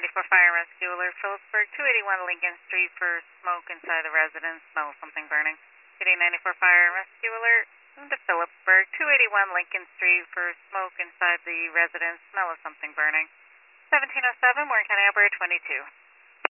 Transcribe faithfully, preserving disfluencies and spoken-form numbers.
ninety-four Fire and Rescue Alert, Phillipsburg, two eighty-one Lincoln Street for smoke inside the residence, smell of something burning. City ninety-four Fire and Rescue Alert, to Phillipsburg, two eighty-one Lincoln Street for smoke inside the residence, smell of something burning. seventeen oh seven, Warren County Operator twenty-two.